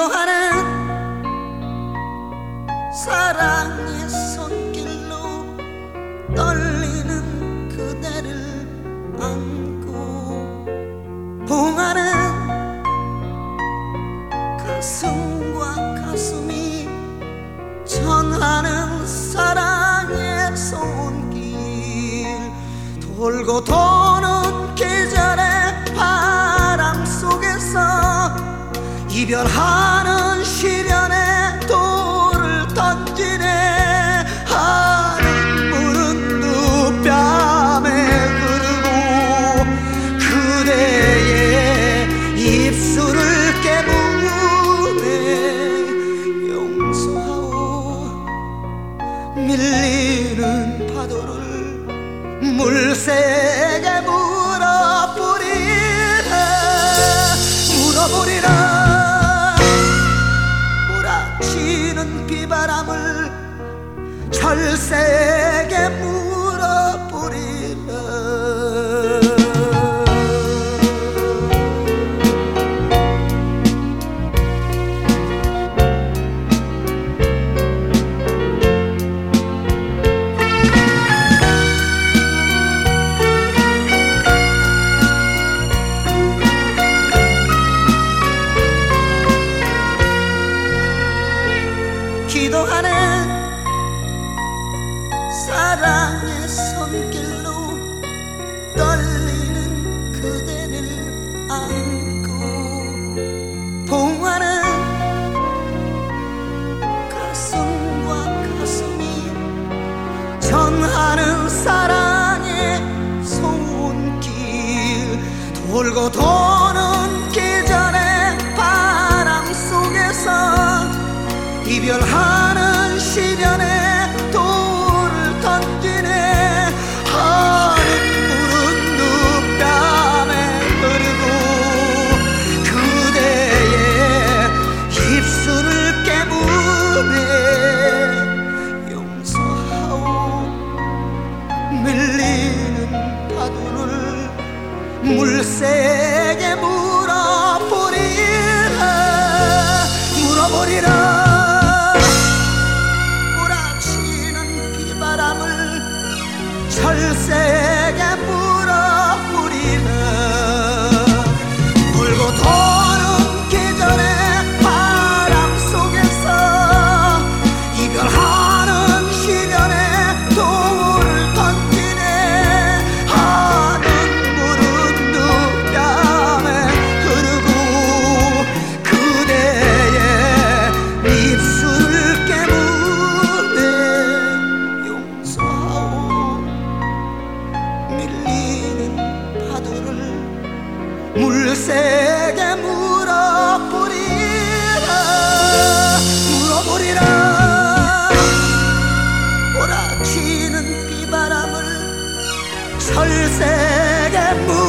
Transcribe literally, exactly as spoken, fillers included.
기도하는 사랑의 손길로 떨리는 그대를 안고 봉하는 가슴과 가슴이 전하는 사랑의 손길 돌고 도는 계절의 바람 속에서 이별하는 시련에 돌을 던지네. 하는 물은 눈뺨에 흐르고 그대의 입술을 깨무네. 용서하오 밀리는 파도를 물새에게 물어버리라 물어버리라. 몰아치는 비바람을 철새에게 물어버리라. 기도하는 사랑의 손길로 떨리는 그대를 안고 봉하는 가슴과 가슴이 전하는 사랑의 손길 돌고 도는 계절의 바람 속에서 이별하는 시련에 돌을 던지네. 하는 물은 눈뺨에 흐르고 그대의 입술을 깨무네. 용서하오 밀리는 파도를 물새에게 물어버리라 물어버리라. 철새에게 물어버리라. 울고 도는 계절의 바람 속에서 이별하는 시련에 돌을 던지네. 하는 물은 눈뺨에 흐르고 그대의 입술을 깨무네. 용서하오 밀리는 파도를 물새에게 물어버리라 물어버리라. 몰아치는 비바람을 철새에게 물어버리라.